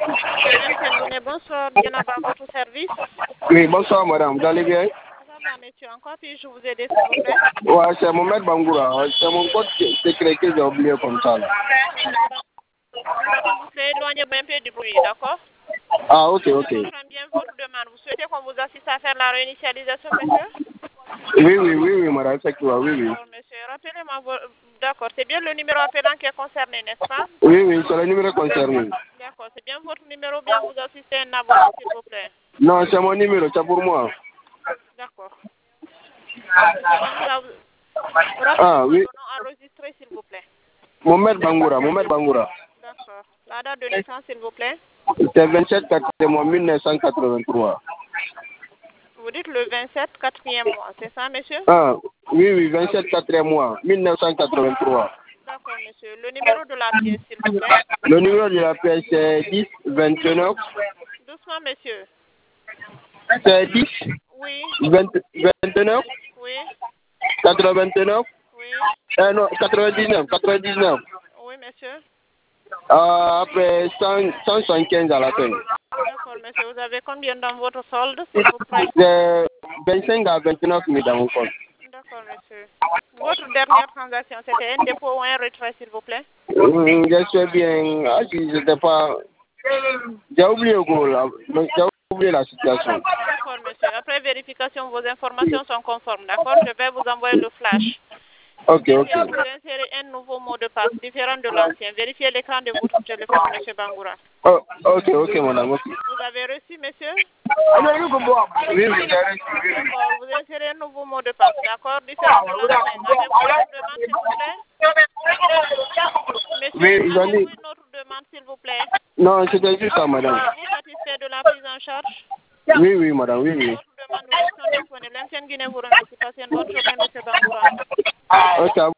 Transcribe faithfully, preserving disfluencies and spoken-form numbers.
Monsieur bonsoir, bien à votre service. Oui, bonsoir madame, vous allez bien? Ça va monsieur, encore puis-je vous aider s'il vous plaît? Ouais, c'est Mohamed Bangoura, c'est mon code secret que j'ai oublié comme ça. Là. S'il vous plaît, éloignez-vous un peu du bruit, d'accord? Ah, ok, ok. Je comprends bien votre demande. Vous souhaitez qu'on vous assiste à faire la réinitialisation, monsieur? Oui, oui, oui, oui, madame, effectivement, oui, oui. D'accord, monsieur. Rappelez-moi, vo- d'accord, c'est bien le numéro appelant qui est concerné, n'est-ce pas? Oui, oui, c'est le numéro concerné. D'accord, c'est bien votre numéro, bien vous assistez un abonné, s'il vous plaît. Non, c'est mon numéro, c'est pour moi. D'accord. Monsieur Bangoura, rappelez-moi Ah, oui. le nom enregistré, s'il vous plaît. Mohamed Bangoura, Mohamed Bangoura. D'accord. La date de naissance, s'il vous plaît. C'est vingt-sept quatrième mille neuf cent quatre-vingt-trois. Vous dites le vingt-sept, quatrième mois, c'est ça, monsieur? Ah, oui, oui, vingt-sept quatrième mois, mille neuf cent quatre-vingt-trois. D'accord, monsieur. Le numéro de la pièce, s'il vous plaît. Le numéro de la pièce, c'est dix vingt-neuf. Doucement, monsieur. C'est dix Oui, vingt-neuf oui, quatre-vingt-neuf. oui, Euh, non, quatre-vingt-dix-neuf, quatre-vingt-dix-neuf. oui, monsieur. Euh, après cent, cent soixante-quinze à la fin. D'accord, monsieur. Vous avez combien dans votre solde, s'il vous plaît? C'est vingt-cinq à vingt-neuf mille dans mon compte. D'accord, monsieur. Votre dernière transaction, c'était un dépôt ou un retrait, s'il vous plaît? Hum, Je sais bien. Ah, si j'étais pas. J'ai oublié au gros là. Donc, J'ai oublié la situation. D'accord, monsieur. Après vérification, vos informations sont conformes, d'accord? Je vais vous envoyer le flash. Ok, Ici, ok. vous insérez un nouveau mot de passe différent de l'ancien. Vérifiez l'écran de votre téléphone, monsieur Bangoura. Oh, ok, ok, madame. Ok. Vous avez reçu, monsieur? Oui, oui, j'ai reçu. D'accord. Vous insérez un nouveau mot de passe, d'accord? Différent de l'ancien. Avez-vous une autre demande, s'il vous plaît? Monsieur, Oui, j'en ai. avez-vous une autre demande, s'il vous plaît? Non, c'était juste ça, madame. Êtes-vous satisfait de la prise en charge? Oui, oui, madame, oui, oui. Votre demande, nous restons disponibles. L'ancienne Guinée vous remercie. Passez une bonne journée, monsieur Bangoura. Ok, à vous.